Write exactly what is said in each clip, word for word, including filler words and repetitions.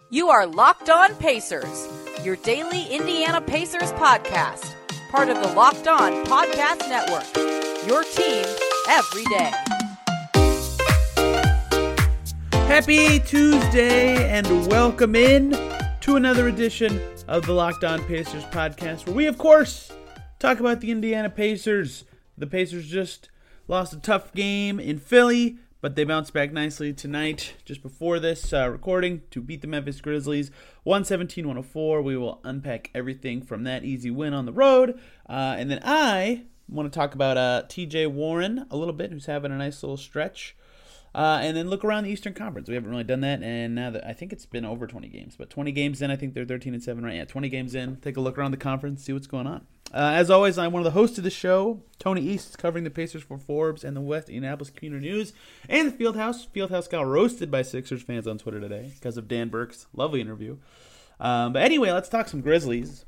You are Locked On Pacers, your daily Indiana Pacers podcast, part of the Locked On Podcast Network, your team every day. Happy Tuesday and welcome in to another edition of the Locked On Pacers podcast, where we, of course, talk about the Indiana Pacers. The Pacers just lost a tough game in Philly, but they bounced back nicely tonight, just before this uh, recording, to beat the Memphis Grizzlies one seventeen to one oh four. We will unpack everything from that easy win on the road. Uh, and then I want to talk about uh, T J Warren a little bit, who's having a nice little stretch. Uh, and then look around the Eastern Conference. We haven't really done that, and now that I think it's been over twenty games, but twenty games in, I think they're thirteen and seven right? Yeah, twenty games in. Take a look around the conference, see what's going on. Uh, as always, I'm one of the hosts of the show, Tony East, covering the Pacers for Forbes and the West Indianapolis Community News, and the Fieldhouse. Fieldhouse got roasted by Sixers fans on Twitter today because of Dan Burke's lovely interview. Um, but anyway, let's talk some Grizzlies.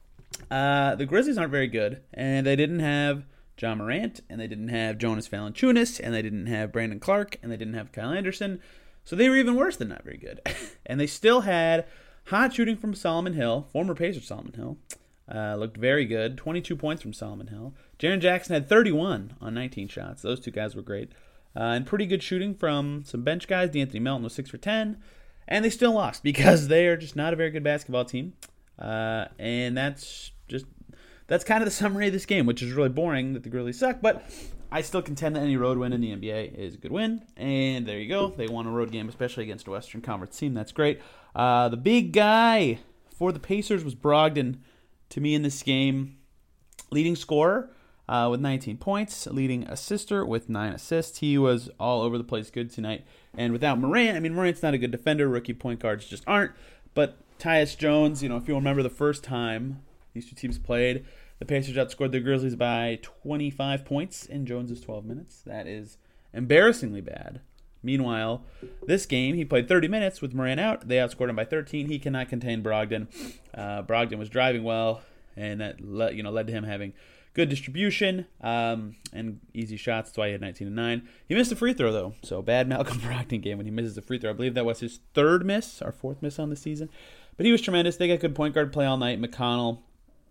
Uh, the Grizzlies aren't very good, and they didn't have John Morant, and they didn't have Jonas Valanciunas, and they didn't have Brandon Clark, and they didn't have Kyle Anderson, so they were even worse than not very good. And they still had hot shooting from Solomon Hill, former Pacer Solomon Hill. Uh, looked very good. twenty-two points from Solomon Hill. Jaren Jackson had thirty-one on nineteen shots. Those two guys were great. Uh, and pretty good shooting from some bench guys. D'Anthony Melton was six for ten. And they still lost because they are just not a very good basketball team. Uh, and that's just that's kind of the summary of this game, which is really boring that the Grizzlies suck. But I still contend that any road win in the N B A is a good win. And there you go. They won a road game, especially against a Western Conference team. That's great. Uh, the big guy for the Pacers was Brogdon. To me in this game, leading scorer uh, with nineteen points, leading assister with nine assists. He was all over the place good tonight. And without Morant, I mean, Morant's not a good defender. Rookie point guards just aren't. But Tyus Jones, you know, if you remember the first time these two teams played, the Pacers outscored the Grizzlies by twenty-five points in Jones' twelve minutes. That is embarrassingly bad. Meanwhile, this game, he played thirty minutes with Morant out. They outscored him by thirteen. He cannot contain Brogdon. Uh, Brogdon was driving well, and that led, you know, led to him having good distribution um, and easy shots. That's why he had nineteen and nine. He missed a free throw, though. So bad Malcolm Brogdon game when he misses a free throw. I believe that was his third miss, or fourth miss on the season. But he was tremendous. They got good point guard play all night. McConnell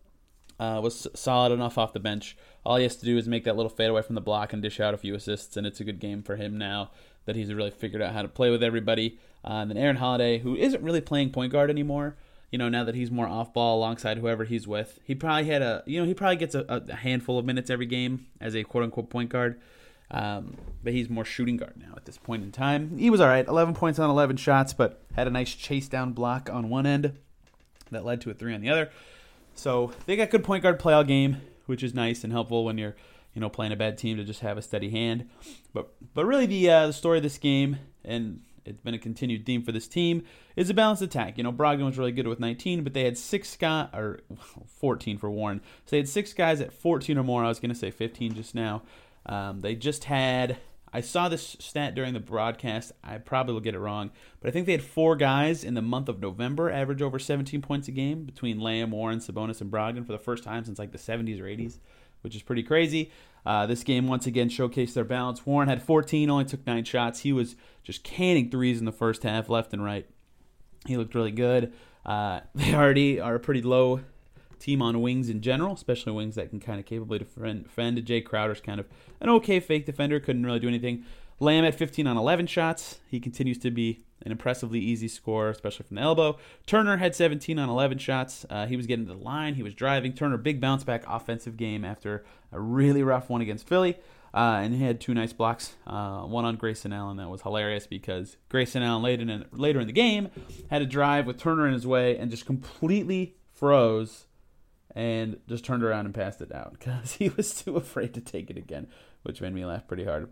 uh, was solid enough off the bench. All he has to do is make that little fadeaway from the block and dish out a few assists, and it's a good game for him now that he's really figured out how to play with everybody. Uh, and then Aaron Holiday, who isn't really playing point guard anymore, you know, now that he's more off ball alongside whoever he's with, he probably had a, you know, he probably gets a, a handful of minutes every game as a quote unquote point guard. Um, but he's more shooting guard now at this point in time. He was all right, eleven points on eleven shots, but had a nice chase down block on one end that led to a three on the other. So they got good point guard play all game, which is nice and helpful when you're, you know, playing a bad team to just have a steady hand. But but really the uh, the story of this game, and it's been a continued theme for this team, is a balanced attack. You know, Brogdon was really good with nineteen, but they had six guys, or fourteen for Warren. So they had six guys at fourteen or more. I was going to say fifteen just now. Um, they just had, I saw this stat during the broadcast. I probably will get it wrong, but I think they had four guys in the month of November average over seventeen points a game between Lamb, Warren, Sabonis, and Brogdon for the first time since like the seventies or eighties. Which is pretty crazy. Uh, this game, once again, showcased their balance. Warren had fourteen, only took nine shots. He was just canning threes in the first half, left and right. He looked really good. Uh, they already are a pretty low team on wings in general, especially wings that can kind of capably defend. defend. Jay Crowder's kind of an okay fake defender, couldn't really do anything. Lamb had fifteen on eleven shots. He continues to be an impressively easy scorer, especially from the elbow. Turner had seventeen on eleven shots. Uh, he was getting to the line. He was driving. Turner, big bounce back offensive game after a really rough one against Philly. Uh, and he had two nice blocks, uh, one on Grayson Allen. That was hilarious because Grayson Allen later in, later in the game had a drive with Turner in his way and just completely froze and just turned around and passed it out because he was too afraid to take it again, which made me laugh pretty hard.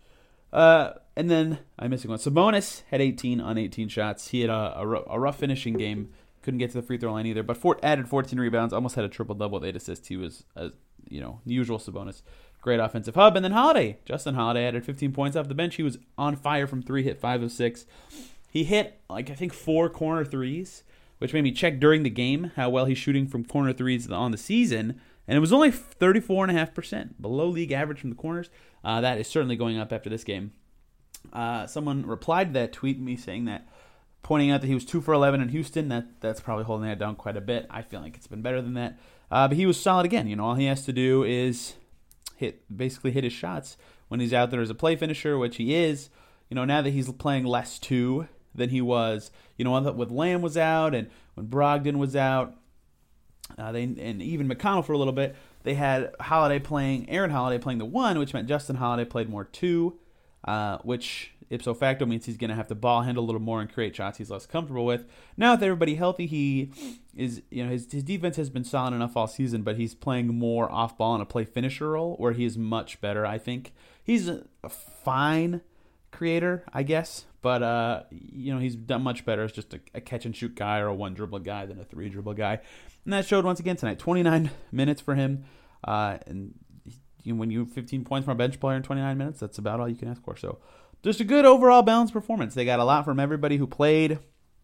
Uh, and then I'm missing one. Sabonis had eighteen on eighteen shots. He had a, a, a rough finishing game. Couldn't get to the free throw line either, but Fort added fourteen rebounds. Almost had a triple double with eight assists. He was, a, you know, usual Sabonis. Great offensive hub. And then Holiday, Justin Holiday added fifteen points off the bench. He was on fire from three, hit five of six. He hit like I think four corner threes, which made me check during the game how well he's shooting from corner threes on the season. And it was only thirty-four point five percent, below league average from the corners. Uh, that is certainly going up after this game. Uh, someone replied to that tweet, me saying that pointing out that he was two for eleven in Houston. That That's probably holding that down quite a bit. I feel like it's been better than that. Uh, but he was solid again. You know, all he has to do is hit, basically hit his shots when he's out there as a play finisher, which he is. You know, now that he's playing less too than he was, you know, with Lamb was out and when Brogdon was out, uh, they and even McConnell for a little bit, they had Holiday playing, Aaron Holiday playing the one, which meant Justin Holiday played more two, uh, which ipso facto means he's going to have to ball handle a little more and create shots he's less comfortable with. Now with everybody healthy, he is, you know, his his defense has been solid enough all season, but he's playing more off ball in a play finisher role where he is much better. I think he's a, a fine creator, I guess, but uh, you know, he's done much better as just a, a catch and shoot guy or a one dribble guy than a three dribble guy, and that showed once again tonight. twenty-nine minutes for him, uh, and you know, when you have fifteen points from a bench player in twenty-nine minutes, that's about all you can ask for. So just a good overall balanced performance. They got a lot from everybody who played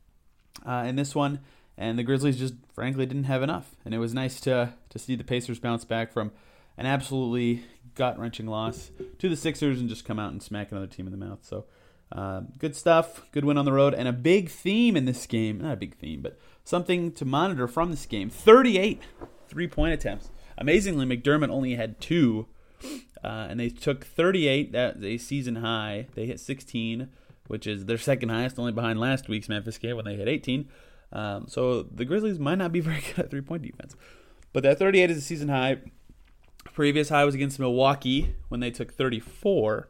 uh, in this one, and the Grizzlies just frankly didn't have enough. And it was nice to to see the Pacers bounce back from an absolutely gut-wrenching loss to the Sixers and just come out and smack another team in the mouth. So uh, good stuff, good win on the road, and a big theme in this game, not a big theme, but something to monitor from this game, thirty-eight three-point attempts. Amazingly, McDermott only had two, uh, and they took thirty-eight, that's a season high. They hit sixteen, which is their second highest, only behind last week's Memphis game when they hit eighteen. Um, so the Grizzlies might not be very good at three-point defense. But that thirty-eight is a season high. Previous high was against Milwaukee when they took thirty-four.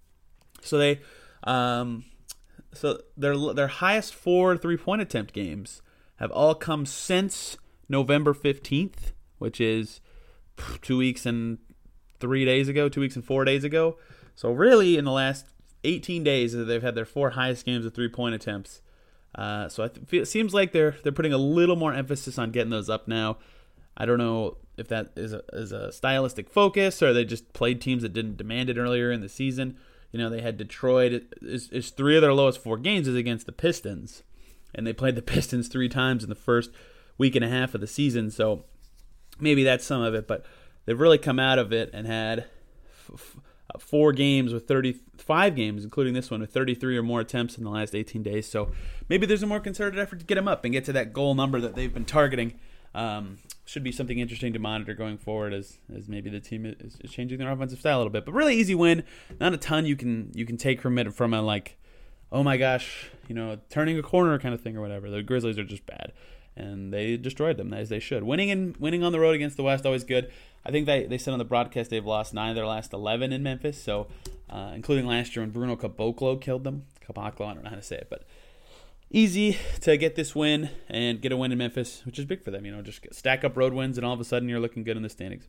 So they, um, so their their highest four three-point attempt games have all come since November fifteenth, which is two weeks and three days ago, two weeks and four days ago. So really, in the last eighteen days, they've had their four highest games of three-point attempts. Uh, so I th- it seems like they're they're putting a little more emphasis on getting those up now. I don't know if that is a, is a stylistic focus or they just played teams that didn't demand it earlier in the season. You know, they had Detroit. Is is three of their lowest four games is against the Pistons, and they played the Pistons three times in the first week and a half of the season. So maybe that's some of it, but they've really come out of it and had f- f- four games with thirty-five games, including this one, with thirty-three or more attempts in the last eighteen days. So maybe there's a more concerted effort to get them up and get to that goal number that they've been targeting. Um, should be something interesting to monitor going forward as as maybe the team is, is changing their offensive style a little bit. But really easy win. Not a ton you can you can take from it from a like, oh my gosh, you know, turning a corner kind of thing or whatever. The Grizzlies are just bad, and they destroyed them as they should. Winning and winning on the road against the West, always good. I think they, they said on the broadcast they've lost nine of their last eleven in Memphis, so uh, including last year when Bruno Caboclo killed them. Caboclo, I don't know how to say it, but easy to get this win and get a win in Memphis, which is big for them. You know, just stack up road wins, and all of a sudden you're looking good in the standings.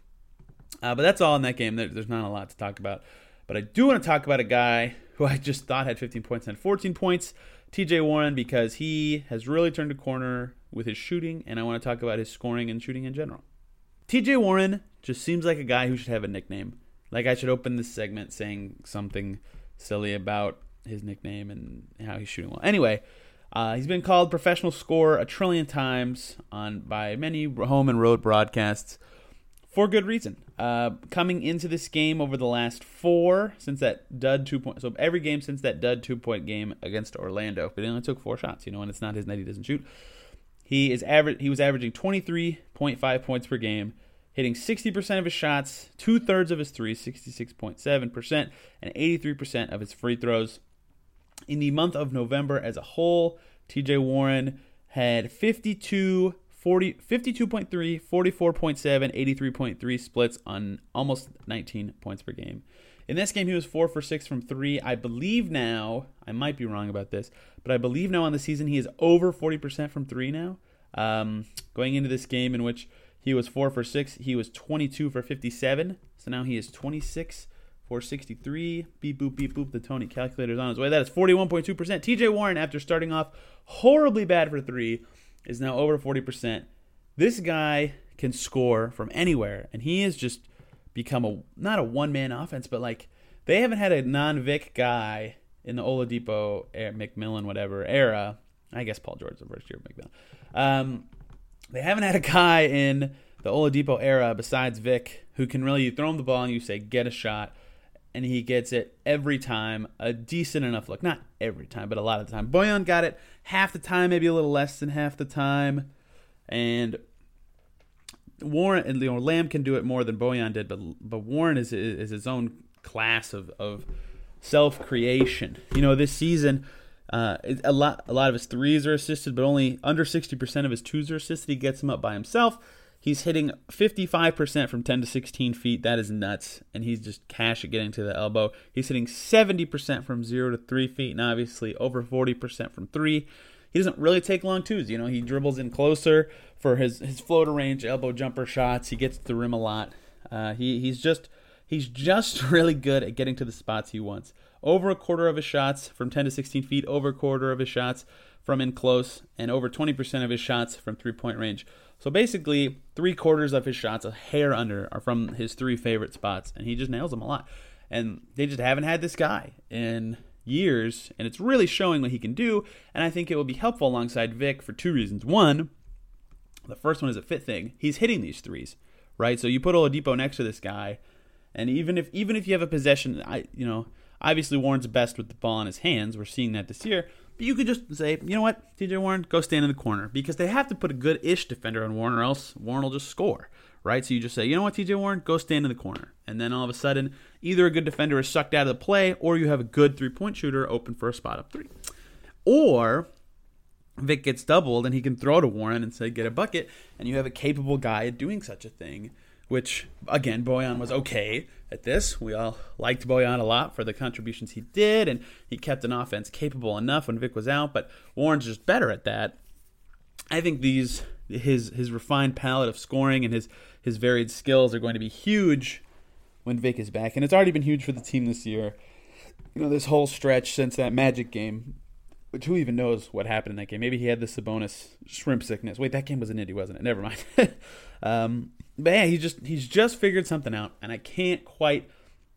Uh, but that's all in that game. There, there's not a lot to talk about. But I do want to talk about a guy who I just thought had fifteen points and fourteen points, T J Warren, because he has really turned a corner with his shooting, and I want to talk about his scoring and shooting in general. T J Warren just seems like a guy who should have a nickname. Like I should open this segment saying something silly about his nickname and how he's shooting well. Anyway, uh, he's been called professional scorer a trillion times on by many home and road broadcasts for good reason. Uh, coming into this game over the last four, since that dud two point, so every game since that dud two point game against Orlando, but he only took four shots. You know, and it's not his night; he doesn't shoot. He is average. He was averaging twenty-three point five points per game, hitting sixty percent of his shots, two thirds of his threes, sixty-six point seven percent, and eighty-three percent of his free throws. In the month of November as a whole, T J Warren had fifty-two, forty, fifty-two point three, forty-four point seven, eighty-three point three splits on almost nineteen points per game. In this game, he was four for six from three. I believe now, I might be wrong about this, but I believe now on the season he is over forty percent from three now. Um, going into this game in which he was four for six, he was twenty-two for fifty-seven. So now he is twenty-six for sixty-three. Beep, boop, beep, boop. The Tony calculator's on his way. That is forty-one point two percent. T J Warren, after starting off horribly bad for three, is now over forty percent. This guy can score from anywhere, and he has just become a not a one-man offense, but like they haven't had a non-Vic guy in the Oladipo, McMillan, whatever era. I guess Paul George's the first year of McMillan. Um, they haven't had a guy in the Oladipo era besides Vic who can really, you throw him the ball and you say, get a shot. and he gets it every time. A decent enough look. Not every time, but a lot of the time. Bojan got it half the time, maybe a little less than half the time. And Warren and you know, Lamb can do it more than Bojan did, but but Warren is is his own class of, of self-creation. You know, this season, uh, a lot a lot of his threes are assisted, but only under sixty percent of his twos are assisted. He gets them up by himself. He's hitting fifty-five percent from ten to sixteen feet. That is nuts. And he's just cash at getting to the elbow. He's hitting seventy percent from zero to three feet, and obviously over forty percent from three. He doesn't really take long twos. You know, he dribbles in closer for his, his floater range, elbow jumper shots. He gets to the rim a lot. Uh, he he's just he's just really good at getting to the spots he wants. Over a quarter of his shots from ten to sixteen feet, over a quarter of his shots from in close, and over twenty percent of his shots from three-point range. So basically, three quarters of his shots, a hair under, are from his three favorite spots, and he just nails them a lot. And they just haven't had this guy in years, and it's really showing what he can do, and I think it will be helpful alongside Vic for two reasons. One, the first one is a fit thing. He's hitting these threes, right? So you put Oladipo next to this guy, and even if even if you have a possession, I you know, obviously Warren's best with the ball in his hands. We're seeing that this year. But you could just say, you know what, T J Warren, go stand in the corner, because they have to put a good-ish defender on Warren, or else Warren will just score, right? So you just say, you know what, T J Warren, go stand in the corner. And then all of a sudden, either a good defender is sucked out of the play, or you have a good three-point shooter open for a spot up three. Or Vic gets doubled, and he can throw to Warren and say, get a bucket, and you have a capable guy at doing such a thing, which, again, Bojan was okay at this. We all liked Bojan a lot for the contributions he did, and he kept an offense capable enough when Vic was out, but Warren's just better at that. I think these his his refined palette of scoring and his, his varied skills are going to be huge when Vic is back, and it's already been huge for the team this year. You know, this whole stretch since that Magic game, which who even knows what happened in that game. Maybe he had the Sabonis shrimp sickness. Wait, that game was an Indy, wasn't it? Never mind. um, but yeah, he just he's just figured something out, and I can't quite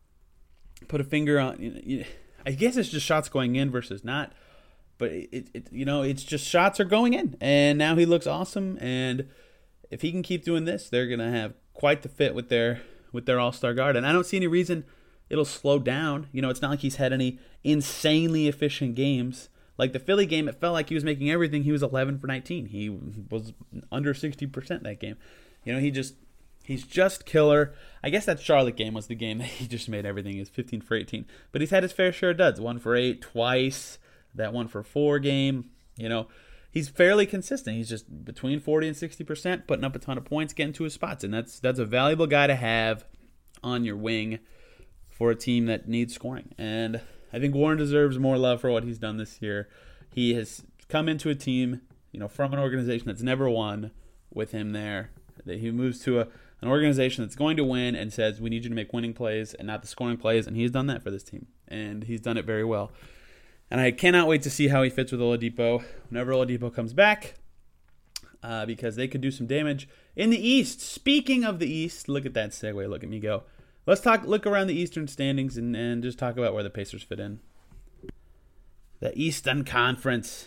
put a finger on. You know, I guess it's just shots going in versus not, but it, it you know it's just shots are going in, and now he looks awesome. And if he can keep doing this, they're gonna have quite the fit with their with their all-star guard, and I don't see any reason it'll slow down. You know, it's not like he's had any insanely efficient games. Like the Philly game, it felt like he was making everything. He was eleven for nineteen. He was under sixty percent that game. You know, he just he's just killer. I guess that Charlotte game was the game that he just made everything. He was fifteen for eighteen. But he's had his fair share of duds. One for eight twice. That one for four game. You know, he's fairly consistent. He's just between forty and sixty percent, putting up a ton of points, getting to his spots. And that's that's a valuable guy to have on your wing for a team that needs scoring. And I think Warren deserves more love for what he's done this year. He has come into a team, you know, from an organization that's never won with him there. He moves to a, an organization that's going to win and says, we need you to make winning plays and not the scoring plays, and he's done that for this team. And he's done it very well. And I cannot wait to see how he fits with Oladipo whenever Oladipo comes back, uh, because they could do some damage in the East. Speaking of the East, look at that segue. Look at me go. Let's talk. Look around the Eastern standings and, and just talk about where the Pacers fit in. The Eastern Conference.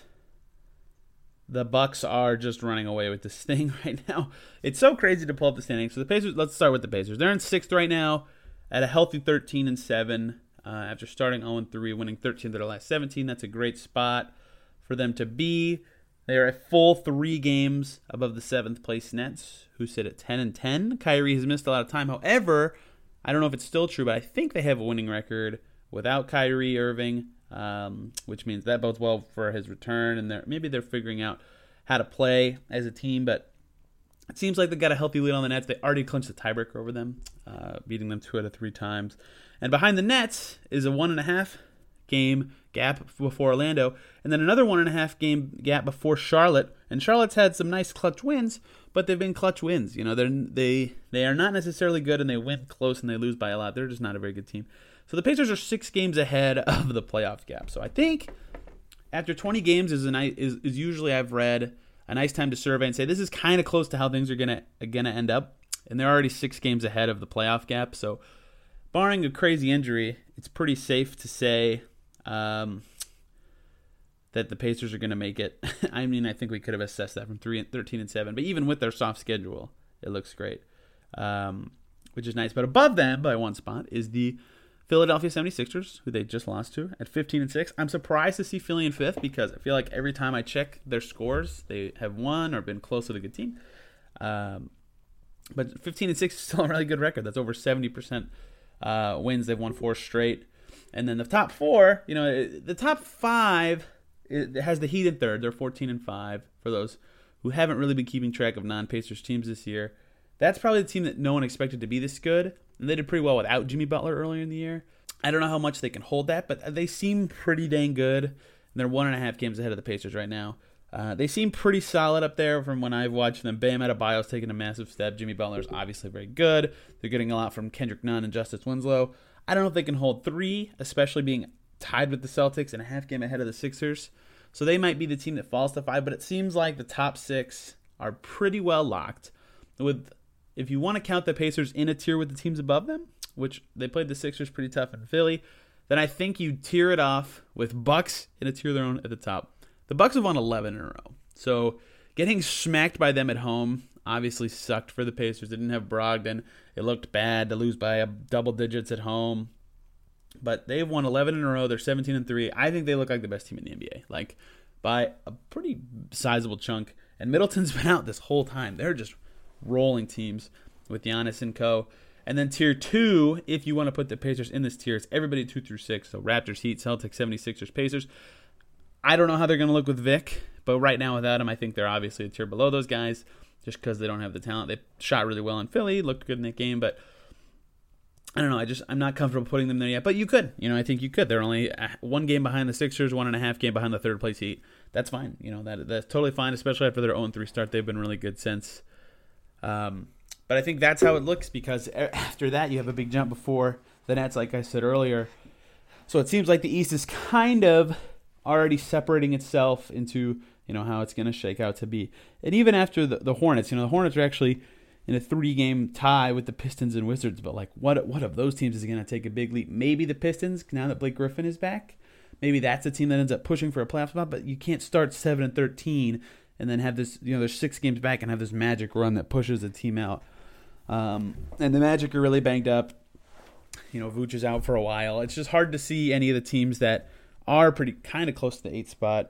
The Bucks are just running away with this thing right now. It's so crazy to pull up the standings. So the Pacers. Let's start with the Pacers. They're in sixth right now, at a healthy thirteen and seven. Uh, after starting oh and three, winning thirteen of their last seventeen. That's a great spot for them to be. They are a full three games above the seventh place Nets, who sit at ten and ten. Kyrie has missed a lot of time. However, I don't know if it's still true, but I think they have a winning record without Kyrie Irving, um, which means that bodes well for his return. And they're, maybe they're figuring out how to play as a team, but it seems like they got a healthy lead on the Nets. They already clinched the tiebreaker over them, uh, beating them two out of three times. And behind the Nets is a one and a half game gap before Orlando, and then another one and a half game gap before Charlotte. And Charlotte's had some nice clutch wins, but they've been clutch wins. You know, they're they they are not necessarily good, and they win close and they lose by a lot. They're just not a very good team. So the Pacers are six games ahead of the playoff gap. So I think after twenty games is a nice, is, is usually, I've read, a nice time to survey and say this is kind of close to how things are gonna gonna end up. And they're already six games ahead of the playoff gap. So barring a crazy injury, it's pretty safe to say um, that the Pacers are going to make it. I mean, I think we could have assessed that from three and thirteen and seven, but even with their soft schedule, it looks great, um, which is nice. But above them by one spot is the Philadelphia seventy-sixers, who they just lost to, at fifteen and six. I'm surprised to see Philly in fifth because I feel like every time I check their scores, they have won or been close to a good team. Um, but fifteen and six is still a really good record. That's over seventy percent uh, wins. They've won four straight. And then the top four, you know, the top five it has the Heat in third. They're fourteen and five for those who haven't really been keeping track of non-Pacers teams this year. That's probably the team that no one expected to be this good. And they did pretty well without Jimmy Butler earlier in the year. I don't know how much they can hold that, but they seem pretty dang good. And they're one and a half games ahead of the Pacers right now. Uh, they seem pretty solid up there from when I've watched them. Bam Adebayo's taking a massive step. Jimmy Butler's obviously very good. They're getting a lot from Kendrick Nunn and Justice Winslow. I don't know if they can hold three, especially being tied with the Celtics and a half game ahead of the Sixers. So they might be the team that falls to five, but it seems like the top six are pretty well locked. With If you want to count the Pacers in a tier with the teams above them, which they played the Sixers pretty tough in Philly, then I think you tier it off with Bucks in a tier of their own at the top. The Bucks have won eleven in a row. So getting smacked by them at home obviously sucked for the Pacers. They didn't have Brogdon. It looked bad to lose by a double digits at home. But they've won eleven in a row. They're seventeen and three. I think they look like the best team in the N B A. Like by a pretty sizable chunk. And Middleton's been out this whole time. They're just rolling teams with Giannis and co. And then tier two, if you want to put the Pacers in this tier, it's everybody two through six. So Raptors, Heat, Celtics, seventy-sixers, Pacers. I don't know how they're going to look with Vic, but right now without him, I think they're obviously a tier below those guys just because they don't have the talent. They shot really well in Philly, looked good in that game, but I don't know. I just I'm not comfortable putting them there yet. But you could, you know, I think you could. They're only one game behind the Sixers, one and a half game behind the third place Heat. That's fine. You know that that's totally fine, especially after their oh and three start. They've been really good since. Um, but I think that's how it looks because after that you have a big jump before the Nets, like I said earlier. So it seems like the East is kind of already separating itself into, you know, how it's going to shake out to be. And even after the, the Hornets, you know, the Hornets are actually in a three-game tie with the Pistons and Wizards. But, like, what what of those teams is going to take a big leap? Maybe the Pistons, now that Blake Griffin is back. Maybe that's a team that ends up pushing for a playoff spot. But you can't start seven and thirteen and then have this, you know, there's six games back and have this magic run that pushes a team out. Um, and the Magic are really banged up. You know, Vooch is out for a while. It's just hard to see any of the teams that are pretty kind of close to the eighth spot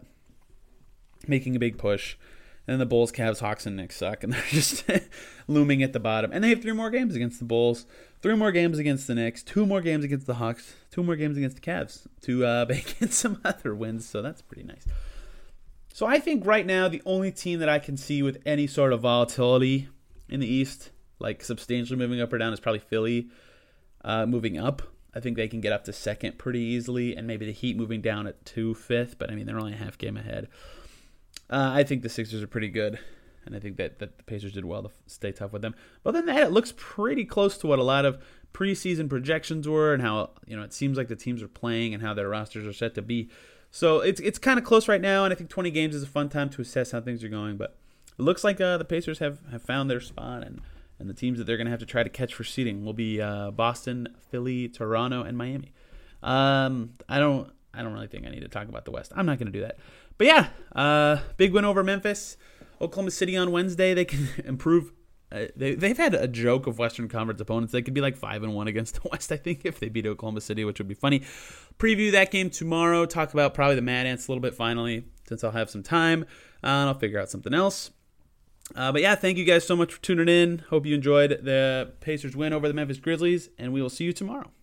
making a big push. And then the Bulls, Cavs, Hawks, and Knicks suck, and they're just looming at the bottom. And they have three more games against the Bulls, three more games against the Knicks, two more games against the Hawks, two more games against the Cavs to uh, bank in some other wins, so that's pretty nice. So I think right now the only team that I can see with any sort of volatility in the East, like substantially moving up or down, is probably Philly uh, moving up. I think they can get up to second pretty easily, and maybe the Heat moving down at two, fifth, but I mean, they're only a half game ahead. Uh, I think the Sixers are pretty good, and I think that, that the Pacers did well to stay tough with them. But other than that, it looks pretty close to what a lot of preseason projections were and how, you know, it seems like the teams are playing and how their rosters are set to be. So it's it's kind of close right now, and I think twenty games is a fun time to assess how things are going. But it looks like uh, the Pacers have, have found their spot, and, and the teams that they're going to have to try to catch for seeding will be uh, Boston, Philly, Toronto, and Miami. Um, I don't I don't really think I need to talk about the West. I'm not going to do that. But yeah, uh, big win over Memphis. Oklahoma City on Wednesday. They can improve. Uh, they, they've had a joke of Western Conference opponents. They could be like five and one against the West, I think, if they beat Oklahoma City, which would be funny. Preview that game tomorrow. Talk about probably the Mad Ants a little bit finally, since I'll have some time. Uh, and I'll figure out something else. Uh, but yeah, thank you guys so much for tuning in. Hope you enjoyed the Pacers win over the Memphis Grizzlies, and we will see you tomorrow.